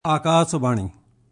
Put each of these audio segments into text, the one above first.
आकाशवाणी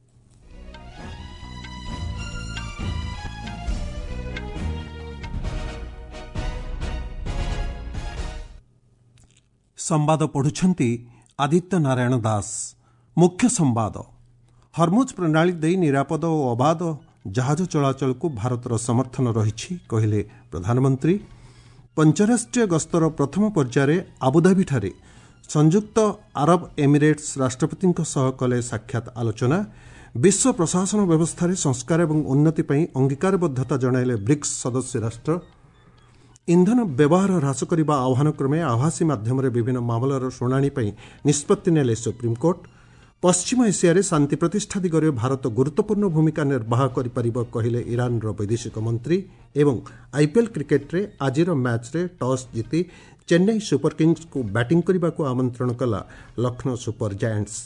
संवाद पढ़ुछंती आदित्य नारायण दास। मुख्य संवाद। हरमुज प्रणाली दे निरापद और अबाध जहाज चलाचल को भारतर समर्थन रही कहले प्रधानमंत्री। पंचराष्ट्रीय गस्तर प्रथम पर्यायर आबुधाबी संयुक्त अरब एमिरेट्स राष्ट्रपति सह कले साक्षात आलोचना। विश्व प्रशासन व्यवस्था संस्कार और उन्नति पर अंगीकारबद्धता जणाइले ब्रिक्स सदस्य राष्ट्र। इंधन व्यवहार ह्रास करने आह्वान क्रमे आभासी माध्यम विभिन्न मामलार शुणाणी निष्पत्ति नेले सुप्रीमकोर्ट। पश्चिम एशिया शांति प्रतिष्ठा दिगरे भारत गुरुत्वपूर्ण भूमिका निर्वाह करिपारिब कहले ईरान वैदेशिक मंत्री। एवं आईपीएल क्रिकेट रे आजिर मैच रे टॉस जीति चेन्नई सुपर किंग्स को बैटिंग करने को आमंत्रण कला लखनऊ सुपर जायंट्स।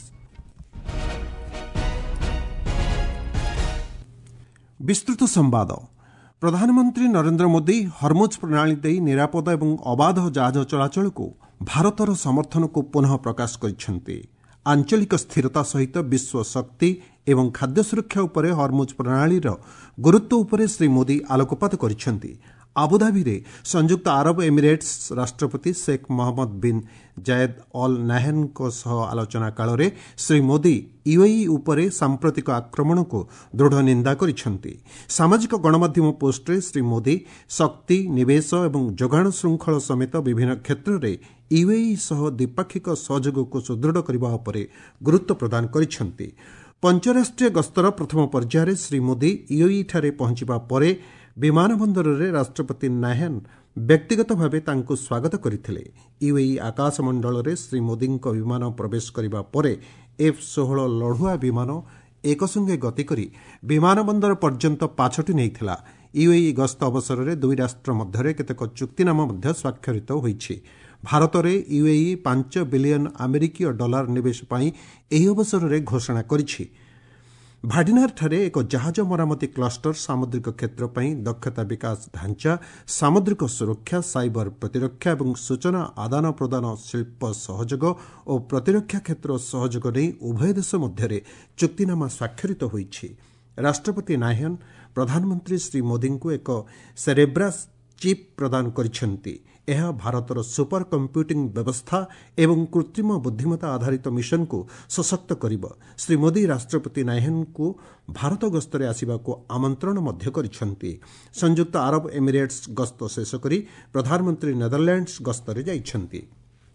विस्तृत संवाद। प्रधानमंत्री नरेंद्र मोदी हरमुज प्रणाली दे निरापद और अबाध जहाज चलाचल को भारतर समर्थन को पुनः प्रकाश करिसेंति। आंचलिक स्थिरता सहित विश्व शक्ति एवं खाद्य सुरक्षा उपरे हरमुज प्रणालीर गुरुत्व उपरे श्री मोदी आलोकपात करिसेंति। आबुधाबी रे संयुक्त अरब एमिरेट्स राष्ट्रपति शेख मोहम्मद बिन जायद अल नाहयान को सह आलोचना काल रे श्री मोदी यूएई उपरे सांप्रतिक आक्रमण को दृढ़ निंदा करिसेंति। सामाजिक गणमाध्यम पोस्ट रे श्री मोदी शक्ति निवेश एवं जोगाण श्रृंखल समेत विभिन्न क्षेत्र में यूएई सह द्विपाक्षिक सहयोग को सुदृढ़ करने उपरे गुरुत्व प्रदान करिसेंति। पंचराष्ट्रीय गस्तर प्रथम पर्यायर श्री मोदी यूएई ठारे पहुंचवा परे विमानबंदर रे राष्ट्रपति नाहयान व्यक्तिगत भावे तांको स्वागत करथिले। यूएई आकाशमंडल रे श्री मोदी विमान प्रवेश करबा परे F-16 लढुआ विमान एक संगे गति करी विमानबंदर पर्यंत पाछटी नैथिला। यूएई गस्त अवसर रे दुई राष्ट्र मध्य केतेक चुक्तिनामा मध्य स्वाक्षरित होईछि। भारत रे यूएई 5 बिलियन अमेरिकीय डॉलर निवेश पाई एही अवसर रे घोषणा करिछि। भाडिनार ठारे एक जहाज मरामती क्लस्टर सामुद्रिक क्षेत्र पर दक्षता विकास ढांचा सामुद्रिक सुरक्षा साइबर प्रतिरक्षा और सूचना आदान प्रदान शिल्प सहयोग और प्रतिरक्षा क्षेत्र सहयोग नहीं उभय देश मध्य चुक्तिनामा स्वाक्षरित होईछि। राष्ट्रपति नाहयान प्रधानमंत्री श्री मोदी को एक सेरेब्रास चिप प्रदान करिसेंति। यह भारतर सुपर कंप्यूटिंग व्यवस्था एवं कृत्रिम बुद्धिमत्ता आधारित मिशन को सशक्त करिब। श्री मोदी राष्ट्रपति नाहयान को भारत गस्तरे आसिबा को आमंत्रण मध्य करिसेंति। संयुक्त अरब एमिरेट्स गस्त शेष करी प्रधानमंत्री नेदरलैंड्स गस्तरे जाइछंति।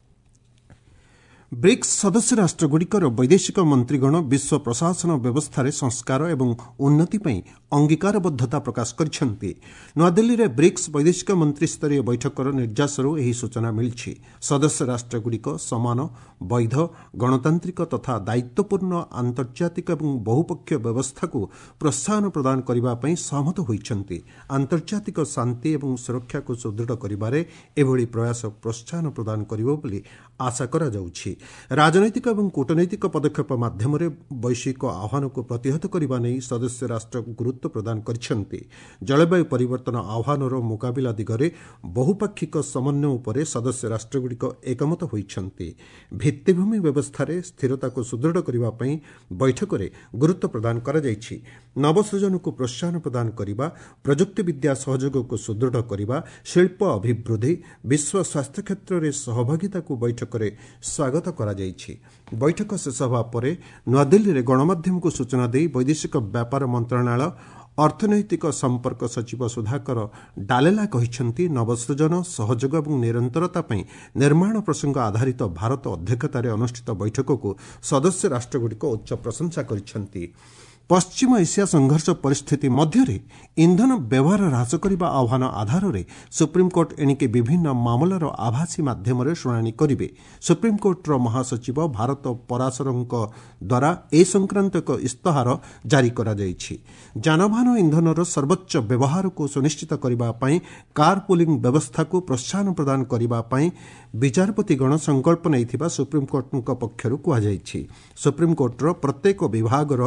ब्रिक्स सदस्य राष्ट्रगुड़िकर वैदेशिक मंत्रीगण विश्व प्रशासन व्यवस्था संस्कार एवं उन्नति पर अंगीकारबद्धता प्रकाश करिसेंति। नूआदिल्ली रे ब्रिक्स वैदेशिक मंत्री स्तरीय बैठकर निर्यासरू एही सूचना मिली। सदस्य राष्ट्रगुड़िक समान वैध गणतांत्रिक तथा दायित्वपूर्ण आंतर्जातिक एवं बहुपक्षीय व्यवस्था को प्रोत्साहन प्रदान करने सहमत होइछंति। आंतर्जातिक शांति एवं सुरक्षा को सुदृढ़ करिबारे एभली प्रयास प्रोत्साहन प्रदान करिबो बोली आशा करा जाउछि। राजनैतिक और कूटनैतिक पदक्षेप माध्यम वैश्विक आह्वान को प्रतिहत करने नहीं सदस्य राष्ट्र गुरुत्व प्रदान करिसेंति। जलवायु परिवर्तन आह्वानर मुकाबिला दिगरे बहुपाक्षिक समन्वय उपरे सदस्य राष्ट्रगुड़िक एकमत होइछंति। भित्तिभूमि व्यवस्था स्थिरता को सुदृढ़ करने बैठक में गुरुत्व प्रदान करा जाइछि। नवसृजन को प्रोत्साहन प्रदान करने, प्रजुक्ति विद्या सहयोग को सुदृढ़ करने, शिल्प अभिवृद्धि, विश्व स्वास्थ्य क्षेत्र में सहभागिता को बैठक में स्वागत करा जाइछि। बैठक शेष होगा पर नूआदिल्ली रे गणमाध्यम को सूचना दे वैदेशिक व्यापार मंत्रणालय अर्थनैतिक संपर्क सचिव सुधाकर डालेला कहिसेंति नवसृजन सहयोग और निरंतरता पर निर्माण प्रसंग आधारित भारत अध्यक्षतार अनुष्ठित बैठक को सदस्य राष्ट्रगुड़िक उच्च प्रशंसा करिसेंति। पश्चिम एशिया संघर्ष परिस्थिति मध्य इंधन व्यवहार ह्रास करने आह्वान आधार में सुप्रीमकोर्ट एणिके विभिन्न मामलार आभासी माध्यम शुणाणी करेंगे। सुप्रीमकोर्टर महासचिव भारत पराशरंक द्वारा ए संक्रांत एक इस्ताहार जारी करा जायछि। जानवाहन इंधनर सर्वोच्च व्यवहार को सुनिश्चित करने कार पुलिंग व्यवस्था को प्रोत्साहन प्रदान करने विचारपतिगण संकल्प नहीं सुप्रीमकोर्ट पक्षर कहुଯାଇଛି। सुप्रीमकोर्टर प्रत्येक विभागर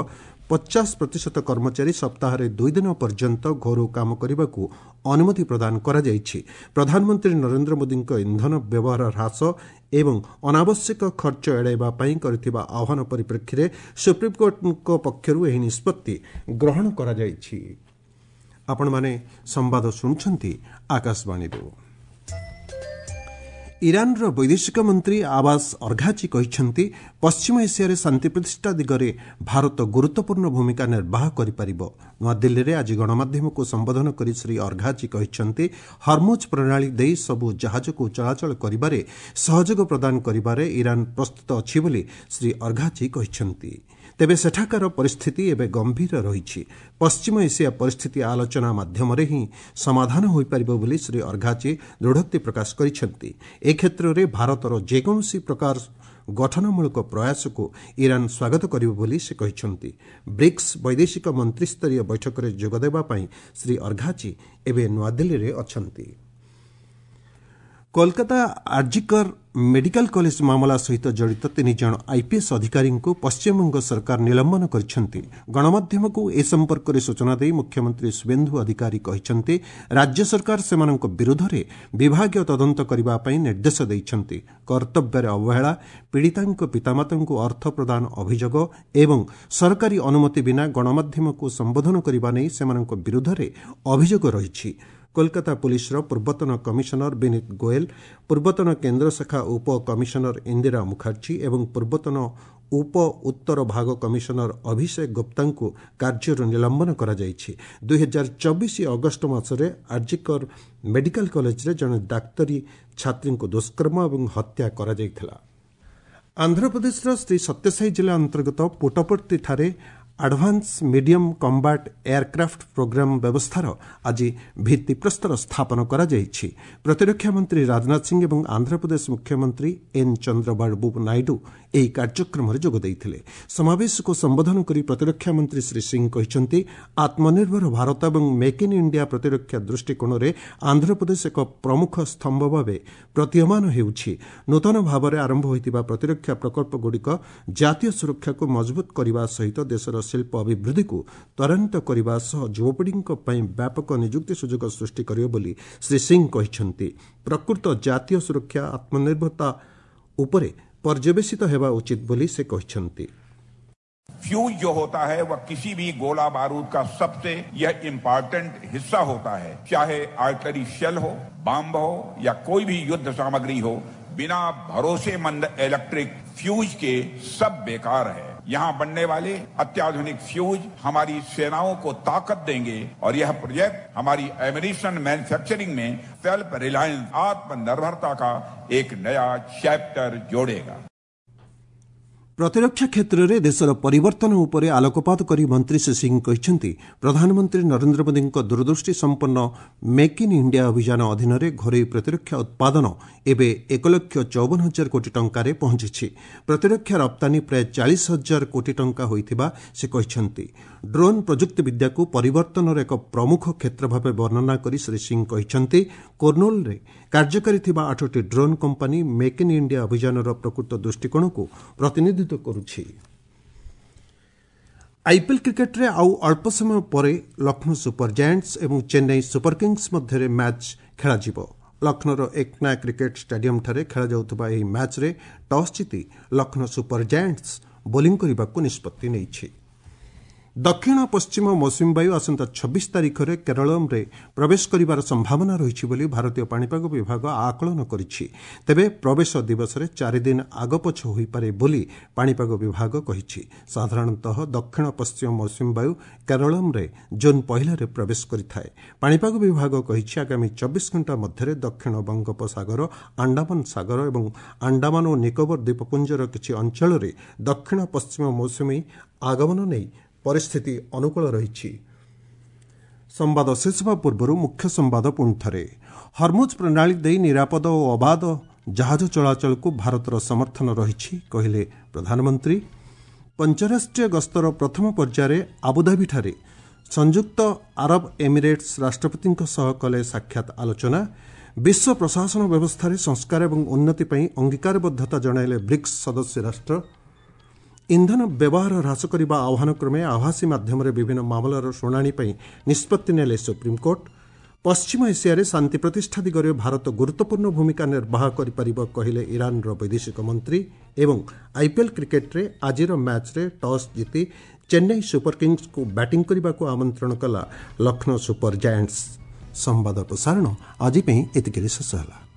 50% कर्मचारी सप्ताह 2 दिन पर्यंत घरू काम करने को अनुमति प्रदान करा जायछि। प्रधानमंत्री नरेंद्र मोदी इंधन व्यवहार ह्रास एवं अनावश्यक खर्च एड़ाइबा पई करथिबा आह्वान परिप्रेक्षी सुप्रीमकोर्ट पक्षरु एही निष्पत्ति ग्रहण करा जायछि। आपण माने संवाद सुनछंती आकाशवाणी। ईरान वैदेशिक मंत्री आबास अरघाची कहिसेंति पश्चिम एशिया शांति प्रतिष्ठा दिगरे भारत गुरुत्वपूर्ण भूमिका निर्वाह करिपारिबो। नूआदिल्ली में आज गणमाध्यम को संबोधन कर श्री अरघाची कहिसेंति हरमुज प्रणाली देई सबु जहाज को चलाचल करिबारे सहयोग प्रदान करिबारे ईरान प्रस्तुत अछि बोली श्री अरघाची कहिसेंति। तेबे सेठाकार परिस्थिति एवं गंभीर रही। पश्चिम एशिया परिस्थिति आलोचना माध्यम ही समाधान हो पारिबो बोली श्री अरघाची दृढ़ोक्ति प्रकाश करिसेंति। ए क्षेत्र में भारतर जेकोसी प्रकार गठनमूलक प्रयास को ईरान स्वागत करिबो बोली से कहिसेंति। ब्रिक्स वैदेशिक मंत्रिस्तरीय बैठक में जोगदेबा पई श्री अरघाची एबे नूआदिल्ली रे अछंती। कोलकाता आरजीकर मेडिकल कॉलेज मामला सहित जड़ित 3 जन आईपीएस अधिकारी को पश्चिमबंग सरकार निलंबन करिसेंति। गणमाध्यम को ए संपर्क में सूचना दे मुख्यमंत्री शुभेन्दु अधिकारी कहिसेंति राज्य सरकार सेमानक विरुद्ध में विभागीय तदंत करबा पई निर्देश दैछंति। कर्तव्य अवहेला, पीड़ितांक पितामातांको अर्थ प्रदान अभियोग एवं सरकारी अनुमति बिना गणमाध्यम को संबोधन करबा नै सेमानक विरुद्ध में अभियोग रहिछि। कोलकाता पुलिस पूर्वतन कमिशनर विनीत गोयल, पूर्वतन केन्द्र शाखा उप कमिशनर इंदिरा मुखर्जी एवं पूर्वतन उप उत्तर भाग कमिशनर अभिषेक गुप्ता को कार्य निलंबन करा जायछि। 2024 अगस्ट मासरे आरजीकर मेडिकल कॉलेज रे जने डाक्तरी छात्री को दुष्कर्म और हत्या करा जायथिला। आंध्र प्रदेश श्री सत्यसाई जिला अंतर्गत पुटपर्ती ठारे advance medium combat aircraft program व्यवस्थार आज भित्तिप्रस्तर स्थापन करा जायछि। प्रतिरक्षा मंत्री राजनाथ सिंह एवं आंध्र प्रदेश मुख्यमंत्री एन चंद्रबाबू नायडू ଏହି କାର୍ଯ୍ୟକ୍ରମରେ ଯୋଗ ଦେଇଥିଲେ। ସମାବେଶକୁ ସମ୍ବୋଧନ କରି ପ୍ରତିରକ୍ଷା ମନ୍ତ୍ରୀ ଶ୍ରୀ ସିଂହ କହିଛନ୍ତି ଆତ୍ମନିର୍ଭର ଭାରତ ଏବଂ ମେକ୍ ଇନ୍ ଇଣ୍ଡିଆ ପ୍ରତିରକ୍ଷା ଦୃଷ୍ଟିକୋଣରେ ଆନ୍ଧ୍ରପ୍ରଦେଶ ଏକ ପ୍ରମୁଖ ସ୍ତମ୍ଭ ଭାବେ ପ୍ରତୀୟମାନ ହେଉଛି। ନୂତନ ଭାବରେ ଆରମ୍ଭ ହୋଇଥିବା ପ୍ରତିରକ୍ଷା ପ୍ରକଳ୍ପଗୁଡ଼ିକ ଜାତୀୟ ସୁରକ୍ଷାକୁ ମଜବୁତ କରିବା ସହିତ ଦେଶର ଶିଳ୍ପ ଅଭିବୃଦ୍ଧିକୁ ତ୍ୱରାନ୍ୱିତ କରିବା ସହ ଯୁବପିଢ଼ିଙ୍କ ପାଇଁ ବ୍ୟାପକ ନିଯୁକ୍ତି ସୁଯୋଗ ସୃଷ୍ଟି କରିବ ବୋଲି ଶ୍ରୀ ସିଂହ କହିଛନ୍ତି। ପ୍ରକୃତ ଜାତୀୟ ସୁରକ୍ଷା ଆତ୍ମନିର୍ଭରତା ଉପରେ पर्यवेसित हेबा उचित बोली से कहछंती। फ्यूज जो होता है वह किसी भी गोला बारूद का सबसे यह इंपॉर्टेंट हिस्सा होता है। चाहे आर्टिलरी शेल हो, बम हो या कोई भी युद्ध सामग्री हो, बिना भरोसेमंद इलेक्ट्रिक फ्यूज के सब बेकार है। यहाँ बनने वाले अत्याधुनिक फ्यूज हमारी सेनाओं को ताकत देंगे और यह प्रोजेक्ट हमारी एमिनिशन मैन्युफैक्चरिंग में सेल्फ रिलायंस आत्मनिर्भरता का एक नया चैप्टर जोड़ेगा। प्रतिरक्षा क्षेत्र में देशर परिवर्तन उपरे आलोकपात करी मंत्री श्री सिंह कहते प्रधानमंत्री नरेंद्र मोदी दूरदृष्टि संपन्न मेक इन इंडिया अभियान अधीन घरोई प्रतिरक्षा उत्पादन एवं 1,54,000 कोटी टंकार पहुंची। प्रतिरक्षा रप्तानी प्राय 40,000 कोटी टंका होइथिबा से कहते। ड्रोन प्रजुक्ति विद्या को परिवर्तन एक प्रमुख क्षेत्र भाव वर्णना करी श्री सिंह कहते कोर्नूल में कार्यकारी 8टी drone company make in India अभियान प्रकृत दृष्टिकोण को प्रतिनिधित्व करुछि। आईपीएल क्रिकेट रे आउ अल्प समय पर लखनऊ सुपर जायंट्स एवं चेन्नई सुपर किंग्स मध्य मैच खेला जिवो। लखनऊर एकना क्रिकेट स्टेडियम ठारे खेला जाउथबा एही मैच रे टॉस जीति लखनऊ सुपर जायंट्स बोलिंग करबाकू निष्पत्ति नेइछि। दक्षिण पश्चिम मौसुमी वायु आसंता 26 तारिख में केरल में प्रवेश करिवार संभावना रही बोली भारतीय पाणीपाग विभाग आकलन करिछि। तेबे प्रवेश दिवस रे 4 दिन आगपछ होई पारे बोली पाणीपाग विभाग कहिछि। साधारणतः दक्षिण पश्चिम मौसुमी वायु केरल में जून 1 रे प्रवेश करिथाय। पाणीपाग विभाग कहिछि आगामी 24 घंटा मध्य दक्षिण बंगोपसागर, अंडमान सागर एवं अंडमान और निकोबर द्वीपपुंजर किछि अंचल रे दक्षिण पश्चिम मौसुमी आगमन नै परिस्थिति अनुकूल रही। संवाद शेष होगा पूर्व मुख्य संवाद पुणी थे। हरमुज प्रणाली दे निरापद और अबाध जहाज चलाचल को भारतर समर्थन रही कहले प्रधानमंत्री। पंचराष्ट्रीय गस्तर प्रथम पर्यायर आबुधाबी ठारे संयुक्त अरब एमिरेट्स राष्ट्रपति कले साक्षात आलोचना। विश्व प्रशासन व्यवस्था संस्कार और उन्नति अंगीकारबद्धता जणाइले ब्रिक्स सदस्य राष्ट्र। ଇନ୍ଧନ ବ୍ୟବହାର ହ୍ରାସ କରିବା ଆହ୍ୱାନ କ୍ରମେ ଆଭାସୀ ମାଧ୍ୟମରେ ବିଭିନ୍ନ ମାମଲାର ଶୁଣାଣି ପାଇଁ ନିଷ୍ପତ୍ତି ନେଲେ ସୁପ୍ରିମକୋର୍ଟ। ପଶ୍ଚିମ ଏସିଆରେ ଶାନ୍ତି ପ୍ରତିଷ୍ଠା ଦିଗରେ ଭାରତ ଗୁରୁତ୍ୱପୂର୍ଣ୍ଣ ଭୂମିକା ନିର୍ବାହ କରିପାରିବ କହିଲେ ଇରାନର ବୈଦେଶିକ ମନ୍ତ୍ରୀ। ଏବଂ ଆଇପିଏଲ୍ କ୍ରିକେଟ୍ରେ ଆଜିର ମ୍ୟାଚ୍ରେ ଟସ୍ ଜିତି ଚେନ୍ନାଇ ସୁପର କିଙ୍ଗସକୁ ବ୍ୟାଟିଂ କରିବାକୁ ଆମନ୍ତ୍ରଣ କଲା ଲକ୍ଷ୍ନୌ ସୁପର ଜାୟାଣ୍ଟସ୍। ସମ୍ବାଦ ପ୍ରସାରଣ ଆଜି ପାଇଁ ଏତିକିରେ ଶେଷ ହେଲା।